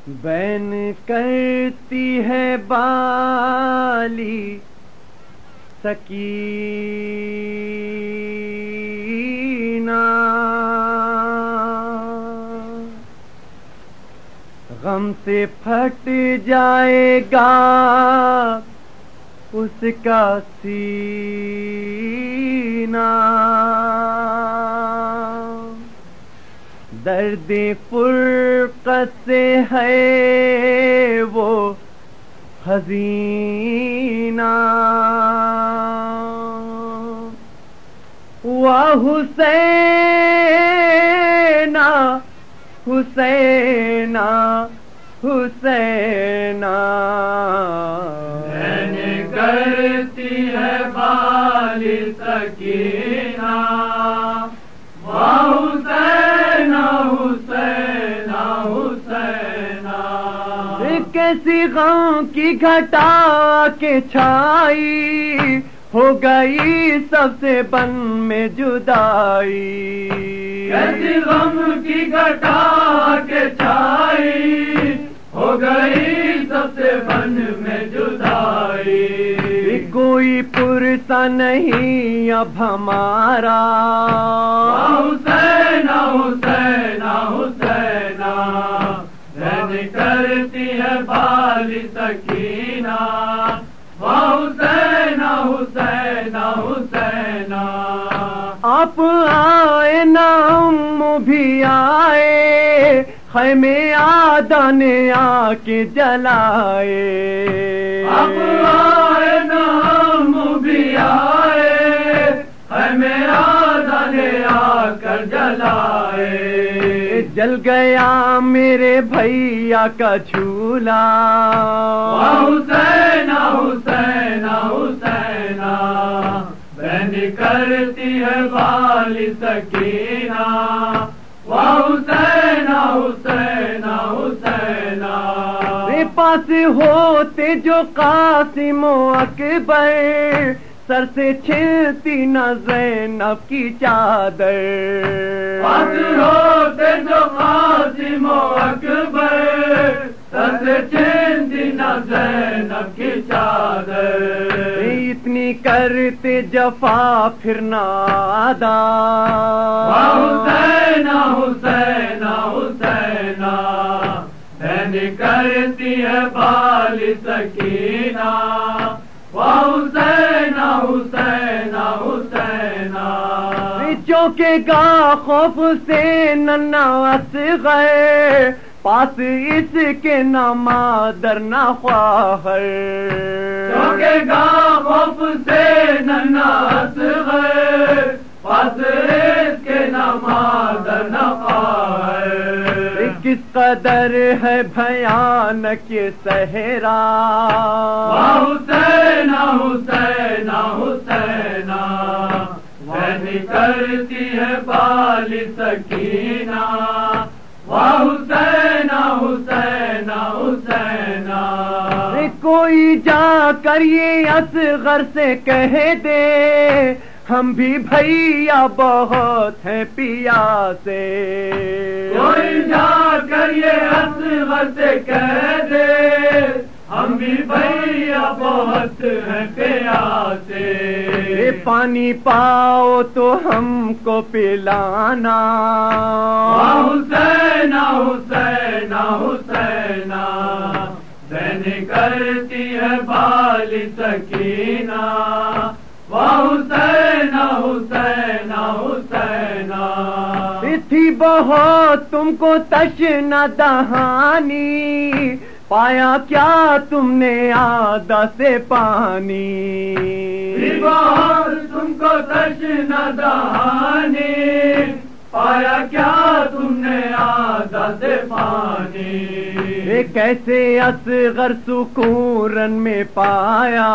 بین کرتی ہے بالی سکینہ، غم سے پھٹ جائے گا اس کا سینہ، درد فرقت سے ہے وہ حزینہ، واہ حسینہ حسینہ حسینہ، بین کرتی ہے بالی سکینہ، واہ حسینہ حسینہ حسینہ، کیسی غم کی گھٹا کے چھائی، ہو گئی سب سے بن میں جدائی، کیسی غم کی گھٹا کے چھائی، ہو گئی سب سے بن میں جدائی، کوئی پرسا نہیں اب ہمارا، حسینہ حسینہ حسینہ، بین کرتی ہے بالی سکینہ، حسینہ حسینہ حسینہ، آپ آئے نا ہم بھی آئے، خیمے آدھا نے آ کے جلائے، آپ آئے نا ہم بھی آئے، خیمے آدھا نے آ کر جلائے، جل گیا میرے بھیا کا جھولا، حسینہ حسینہ حسینہ، بین کرتی ہے بالی سکینہ، حسینہ حسینہ حسینہ، پاس ہوتے جو قاسم و اکبر، سر سے چھلتی نہ زینب کی چادر، پاس ہوتے جو قاسم و اکبر، سر سے چھلتی نہ زینب کی چادر، اتنی کرتے جفا پھر نادا، حسینہ حسینہ حسینہ، بین کرتی ہے بالی سکینہ، حسینہ حسینہ حسینہ، چوکے گا خوف سے ننھا اصغر، پاس اس کے نہ مادر نہ خواہر، چوکے گا خوف سے ننھا اصغر، پاس اس کے نہ مادر نہ خواہر، کس قدر ہے بھیانک یہ صحرا، حسینہ حسینہ حسینہ، بین کرتی ہے بالی سکینہ، حسینہ حسینہ حسینہ، کوئی جا کر یہ اصغر سے کہہ دے، ہم بھی بھیا بہت ہیں پیاسے، کوئی جا کر یہ اصغر سے کہہ دے، ہم بھی بھیا بہت ہیں پیاسے، پانی پاؤ تو ہم کو پلانا، حسینہ حسینہ حسینہ، بین کرتی ہے بالی سکینہ، حسینہ حسینہ حسینہ، تھی بہت تم کو تشنہ دہانی، پایا کیا تم نے آدھا سے پانی، بہت تم کو تشنہ دہانی، پایا کیا تم نے آدھا سے پانی، کیسے اصغر سکون میں پایا،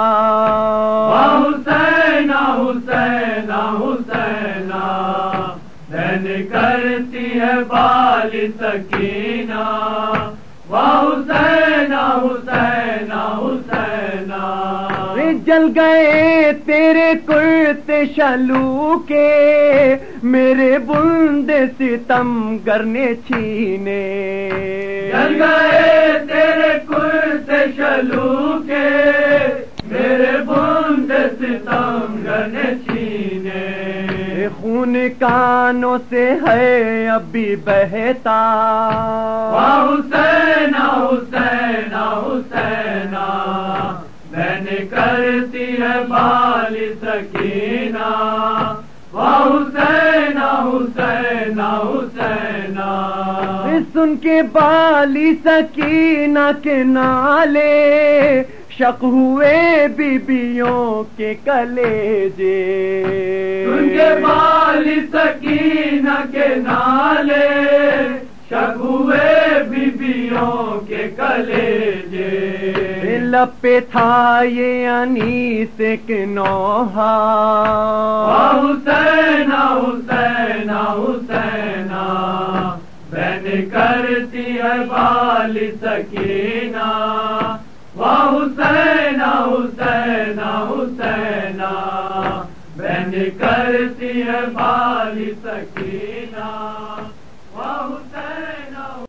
حسینہ حسینہ حسینہ، بین کرتی ہے بالی سکینہ، حسینہ حسینہ حسینہ، جل گئے تیرے کرتے شلو کے میرے بند ستم گر نے چھینے جل گئے تیرے کرتے شلو کے میرے بند ستم گر نے چھینے خون کانوں سے ہے اب بھی بہتا حسین حسین حسین بہن کرتی ہے بال سکینہ حسین حسین حسین سن کے بالی سکینہ کے نالے شق ہوئے بیبیوں کے کلیجے سن کے بالی سکینہ کے نالے شق ہوئے بیبیوں کے کلیجے لب پہ تھا یہ انیس ایک نوحہ حسین حسین حسین بہن کرتی ہے بال سکینہ حسین حسین حسین بہن کرتی ہے بال سکینہ